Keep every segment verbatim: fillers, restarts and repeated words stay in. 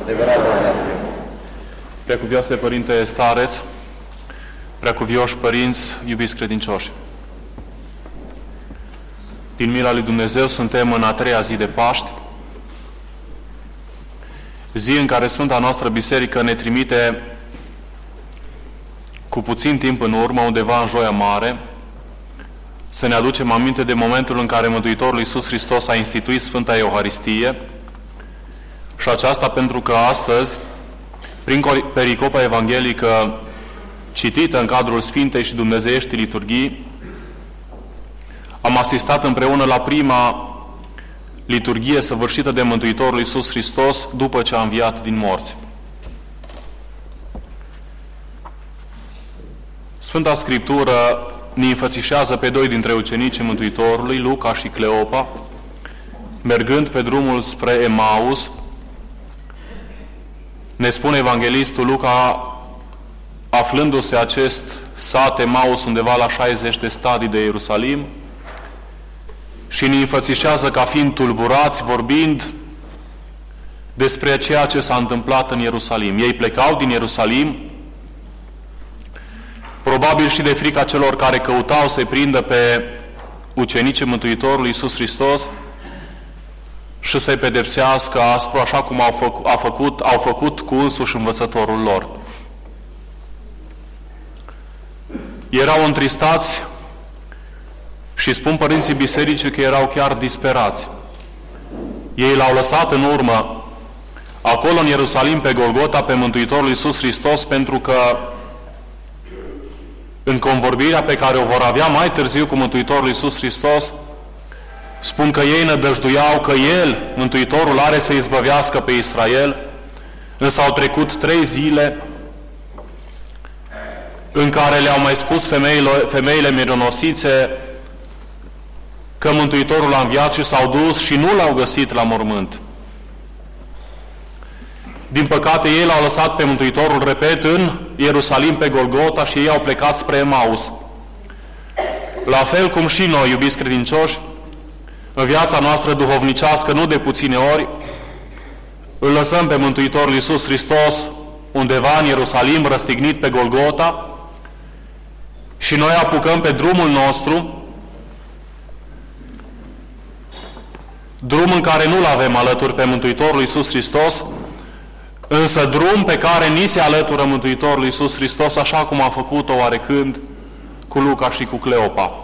Preacuvioase Părinte Stareț, preacuvioși părinți, iubiți credincioși, din mila lui Dumnezeu suntem în a treia zi de Paști, zi în care Sfânta noastră Biserică ne trimite cu puțin timp în urmă, undeva în Joia Mare, să ne aducem aminte de momentul în care Mântuitorul Iisus Hristos a instituit Sfânta Euharistie, și aceasta pentru că astăzi, prin pericopa evanghelică citită în cadrul Sfintei și Dumnezeiești liturghii, am asistat împreună la prima liturghie săvârșită de Mântuitorul Iisus Hristos după ce a înviat din morți. Sfânta Scriptură ne înfățișează pe doi dintre ucenicii Mântuitorului, Luca și Cleopa, mergând pe drumul spre Emaus. Ne spune evanghelistul Luca, aflându-se acest sat Emaus undeva la șaizeci de stadii de Ierusalim, și ne înfățișează ca fiind tulburați, vorbind despre ceea ce s-a întâmplat în Ierusalim. Ei plecau din Ierusalim, probabil și de frica celor care căutau să-i prindă pe ucenicii Mântuitorului Iisus Hristos și să-i pedepsească aspru, așa cum au făcut, au făcut, au făcut cu însuși învățătorul lor. Erau întristați și spun părinții bisericii că erau chiar disperați. Ei l-au lăsat în urmă acolo în Ierusalim, pe Golgota, pe Mântuitorul Iisus Hristos, pentru că în convorbirea pe care o vor avea mai târziu cu Mântuitorul Iisus Hristos, spun că ei nădăjduiau că El, Mântuitorul, are să izbăvească pe Israel, însă au trecut trei zile în care le-au mai spus femeile, femeile mironosițe că Mântuitorul a înviat și s-au dus și nu l-au găsit la mormânt. Din păcate, ei l-au lăsat pe Mântuitorul, repet, în Ierusalim, pe Golgota, și ei au plecat spre Emaus. La fel cum și noi, iubiți credincioși, în viața noastră duhovnicească, nu de puține ori, îl lăsăm pe Mântuitorul Iisus Hristos undeva în Ierusalim, răstignit pe Golgota, și noi apucăm pe drumul nostru, drum în care nu-L avem alături pe Mântuitorul Iisus Hristos, însă drum pe care ni se alătură Mântuitorul Iisus Hristos, așa cum a făcut-o oarecând cu Luca și cu Cleopa.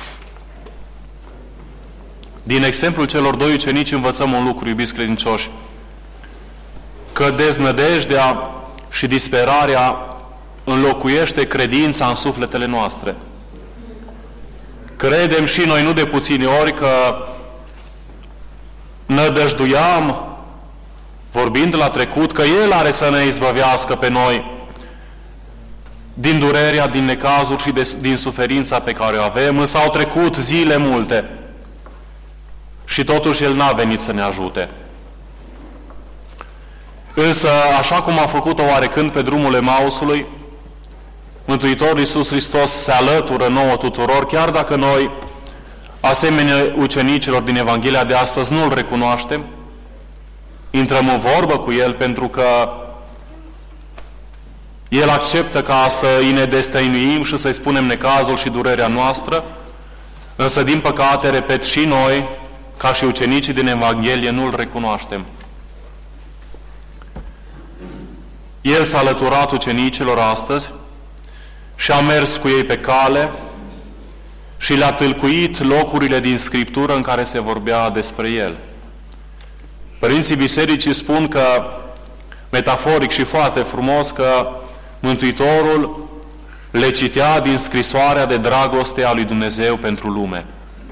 Din exemplul celor doi ucenici învățăm un lucru, iubiți credincioși, că deznădejdea și disperarea înlocuiește credința în sufletele noastre. Credem și noi nu de puține ori că nădăjduiam, vorbind la trecut, că El are să ne izbăvească pe noi din durerea, din necazuri și de, din suferința pe care o avem, însă au trecut zile multe și totuși El n-a venit să ne ajute. Însă, așa cum a făcut-o oarecând pe drumul Emausului, Mântuitorul Iisus Hristos se alătură nouă tuturor, chiar dacă noi, asemenea ucenicilor din Evanghelia de astăzi, nu-L recunoaștem, intrăm în vorbă cu El pentru că El acceptă ca să îi ne destăinuim și să-i spunem necazul și durerea noastră, însă, din păcate, repet, și noi, ca și ucenicii din Evanghelie, nu-L recunoaștem. El s-a alăturat ucenicilor astăzi și a mers cu ei pe cale și le-a tâlcuit locurile din Scriptură în care se vorbea despre El. Părinții bisericii spun că, metaforic și foarte frumos, că Mântuitorul le citea din scrisoarea de dragoste a lui Dumnezeu pentru lume.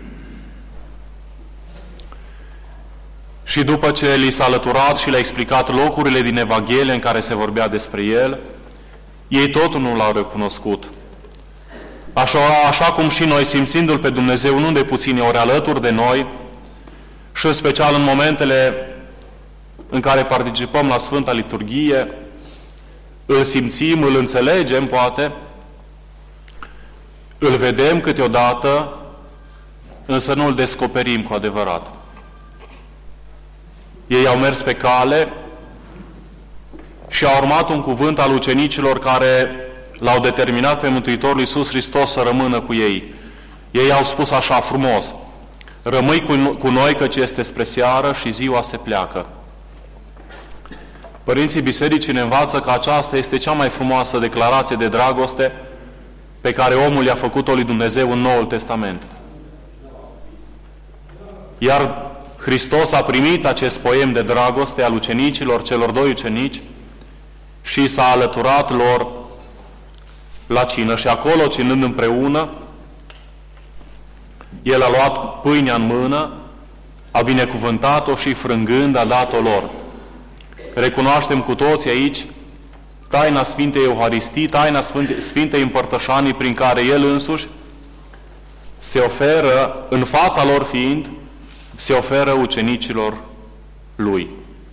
Și după ce li s-a alăturat și le-a explicat locurile din Evanghelie în care se vorbea despre El, ei tot nu L-au recunoscut. Așa, așa cum și noi, simțindu-L pe Dumnezeu nu de puține ori alături de noi, și în special în momentele în care participăm la Sfânta Liturghie, îl simțim, îl înțelegem, poate, îl vedem câteodată, însă nu îl descoperim cu adevărat. Ei au mers pe cale și a urmat un cuvânt al ucenicilor care l-au determinat pe Mântuitorul Iisus Hristos să rămână cu ei. Ei au spus așa frumos: rămâi cu noi căci este spre seară și ziua se pleacă. Părinții Bisericii ne învață că aceasta este cea mai frumoasă declarație de dragoste pe care omul i-a făcut-o lui Dumnezeu în Noul Testament. Iar Hristos a primit acest poem de dragoste al ucenicilor, celor doi ucenici, și s-a alăturat lor la cină. Și acolo, cinând împreună, El a luat pâinea în mână, a binecuvântat-o și frângând a dat-o lor. Recunoaștem cu toții aici taina Sfintei Euharistii, taina Sfintei Împărtășanii, prin care El însuși se oferă, în fața lor fiind, se oferă ucenicilor Lui.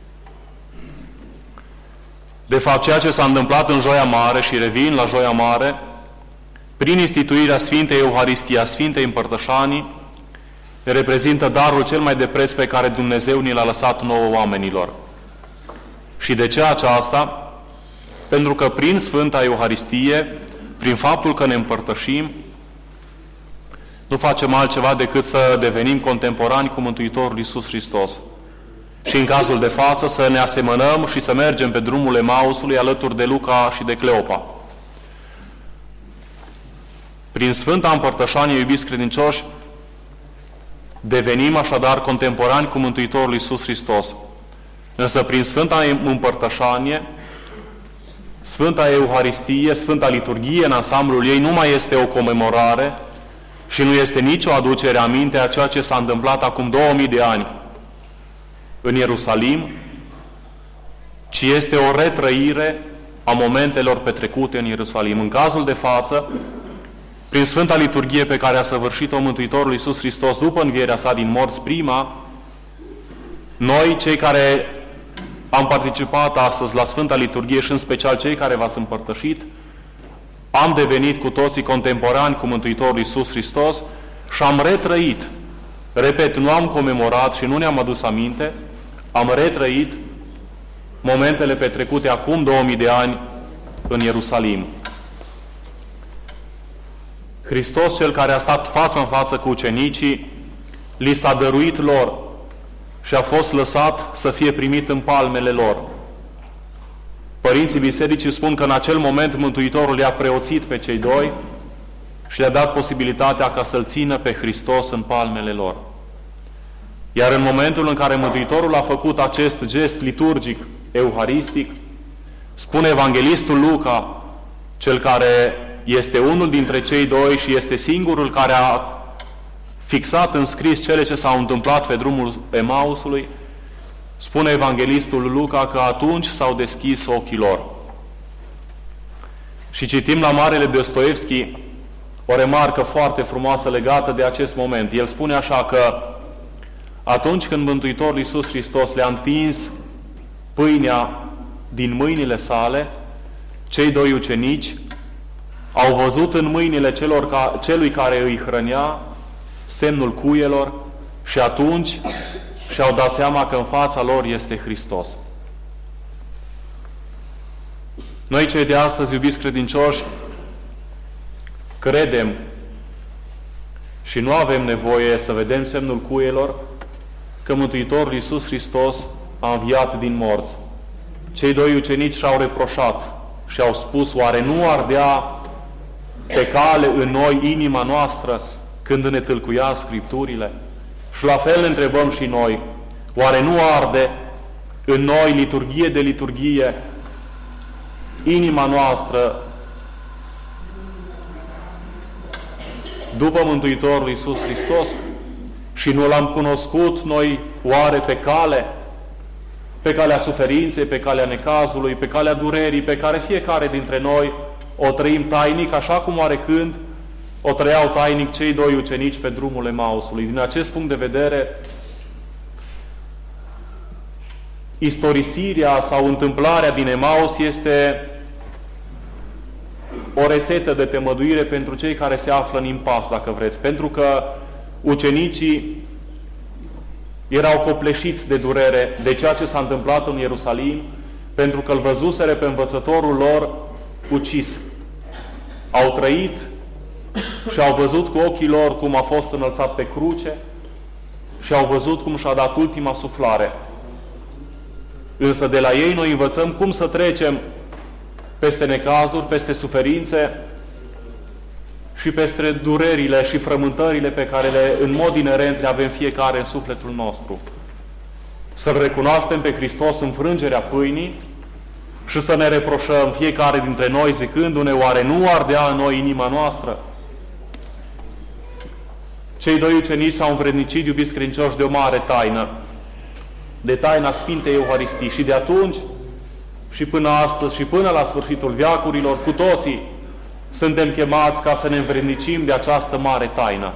De fapt, ceea ce s-a întâmplat în Joia Mare, și revin la Joia Mare, prin instituirea Sfintei Euharistii, a Sfintei Împărtășanii, reprezintă darul cel mai de preț pe care Dumnezeu ni l-a lăsat nouă oamenilor. Și de ce aceasta? Pentru că prin Sfânta Euharistie, prin faptul că ne împărtășim, nu facem altceva decât să devenim contemporani cu Mântuitorul Iisus Hristos. Și în cazul de față să ne asemănăm și să mergem pe drumul Emausului alături de Luca și de Cleopa. Prin Sfânta Împărtășanie, iubiți credincioși, devenim așadar contemporani cu Mântuitorul Iisus Hristos. Însă prin Sfânta Împărtășanie, Sfânta Euharistie, Sfânta Liturghie în ansamblul ei nu mai este o comemorare și nu este nicio aducere aminte a ceea ce s-a întâmplat acum două mii de ani în Ierusalim, ci este o retrăire a momentelor petrecute în Ierusalim. În cazul de față, prin Sfânta Liturghie pe care a săvârșit-o Mântuitorul Iisus Hristos după învierea sa din morți prima, noi, cei care am participat astăzi la Sfânta Liturghie și în special cei care v-ați împărtășit, am devenit cu toții contemporani cu Mântuitorul Iisus Hristos și am retrăit. Repet, nu am comemorat și nu ne-am adus aminte, am retrăit momentele petrecute acum două mii de ani în Ierusalim. Hristos, Cel care a stat față în față cu ucenicii, li s-a dăruit lor și a fost lăsat să fie primit în palmele lor. Părinții Bisericii spun că în acel moment Mântuitorul i-a preoțit pe cei doi și le-a dat posibilitatea ca să-L țină pe Hristos în palmele lor. Iar în momentul în care Mântuitorul a făcut acest gest liturgic, euharistic, spune Evanghelistul Luca, cel care este unul dintre cei doi și este singurul care a fixat în scris cele ce s-au întâmplat pe drumul Emausului, spune Evanghelistul Luca că atunci s-au deschis ochii lor. Și citim la Marele Dostoevski o remarcă foarte frumoasă legată de acest moment. El spune așa că atunci când Mântuitorul Iisus Hristos le-a întins pâinea din mâinile sale, cei doi ucenici au văzut în mâinile celor ca, celui care îi hrănea semnul cuielor și atunci și-au dat seama că în fața lor este Hristos. Noi cei de astăzi, iubiți credincioși, credem și nu avem nevoie să vedem semnul cuielor că Mântuitorul Iisus Hristos a înviat din morți. Cei doi ucenici și-au reproșat și au spus: oare nu ardea pe cale în noi inima noastră când ne tâlcuia Scripturile? Și la fel întrebăm și noi: oare nu arde în noi, liturghie de liturghie, inima noastră după Mântuitorul Iisus Hristos? Și nu L-am cunoscut noi oare pe cale, pe calea suferinței, pe calea necazului, pe calea durerii, pe care fiecare dintre noi o trăim tainic, așa cum oarecând o trăiau tainic cei doi ucenici pe drumul Emausului. Din acest punct de vedere, istorisirea sau întâmplarea din Emaus este o rețetă de temăduire pentru cei care se află în impas, dacă vreți. Pentru că ucenicii erau copleșiți de durere de ceea ce s-a întâmplat în Ierusalim, pentru că îl văzuseră pe învățătorul lor ucis. Au trăit și au văzut cu ochii lor cum a fost înălțat pe cruce și au văzut cum și-a dat ultima suflare. Însă de la ei noi învățăm cum să trecem peste necazuri, peste suferințe și peste durerile și frământările pe care le, în mod inerent le avem fiecare în sufletul nostru. Să-L recunoaștem pe Hristos în frângerea pâinii și să ne reproșăm fiecare dintre noi zicându-ne, oare nu ardea în noi inima noastră? Cei doi ucenici s-au învrednicit, iubiți credincioși, de o mare taină, de taina Sfintei Euharistii, și de atunci și până astăzi și până la sfârșitul veacurilor, cu toții suntem chemați ca să ne învrednicim de această mare taină.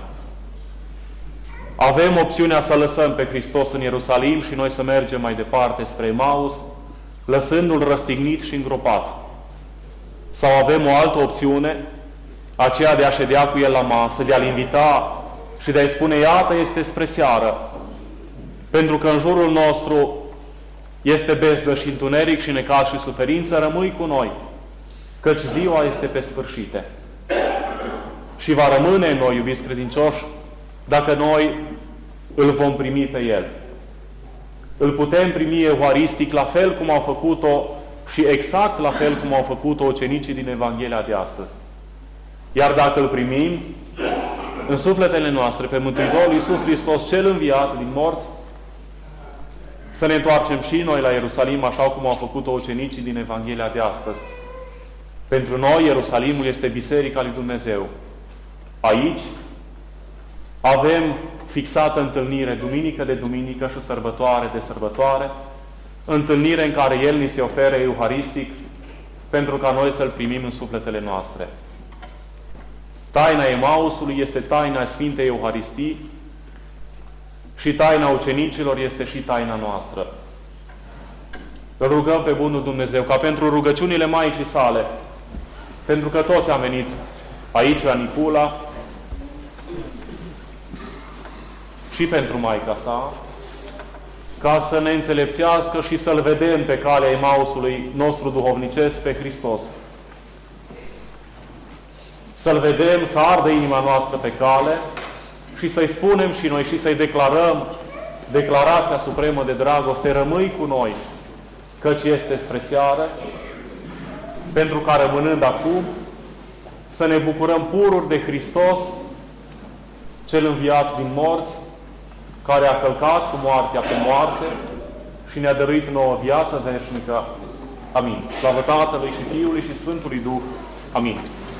Avem opțiunea să lăsăm pe Hristos în Ierusalim și noi să mergem mai departe spre Emaus, lăsându-L răstignit și îngropat. Sau avem o altă opțiune, aceea de a ședea cu El la masă, de a-L invita și de a-i spune, iată, este spre seară, pentru că în jurul nostru este bezdă și întuneric și necaz și suferință, rămâi cu noi, căci ziua este pe sfârșite. Și va rămâne în noi, iubiți credincioși, dacă noi îl vom primi pe El. Îl putem primi euharistic la fel cum au făcut-o și exact la fel cum au făcut-o ucenicii din Evanghelia de astăzi. Iar dacă îl primim în sufletele noastre pe Mântuitorul Iisus Hristos, cel înviat din morți, să ne întoarcem și noi la Ierusalim, așa cum au făcut-o ucenicii din Evanghelia de astăzi. Pentru noi, Ierusalimul este Biserica lui Dumnezeu. Aici avem fixată întâlnire, duminică de duminică și sărbătoare de sărbătoare, întâlnire în care El ni se oferă euharistic pentru ca noi să-L primim în sufletele noastre. Taina Emausului este taina Sfintei Euharistii și taina ucenicilor este și taina noastră. Îl rugăm pe bunul Dumnezeu ca pentru rugăciunile Maicii sale, pentru că toți am venit aici la Nicula, și pentru Maica sa, ca să ne înțelepțească și să-L vedem pe calea Emausului nostru duhovnicesc pe Hristos. Să-L vedem, să ardă inima noastră pe cale și să-i spunem și noi și să-i declarăm declarația supremă de dragoste, rămâi cu noi, căci este spre seară, pentru ca rămânând acum să ne bucurăm pururi de Hristos, cel înviat din morți, care a călcat cu moartea pe moarte și ne-a dăruit nouă viață veșnică. Amin. Slavă Tatălui și Fiului și Sfântului Duh. Amin.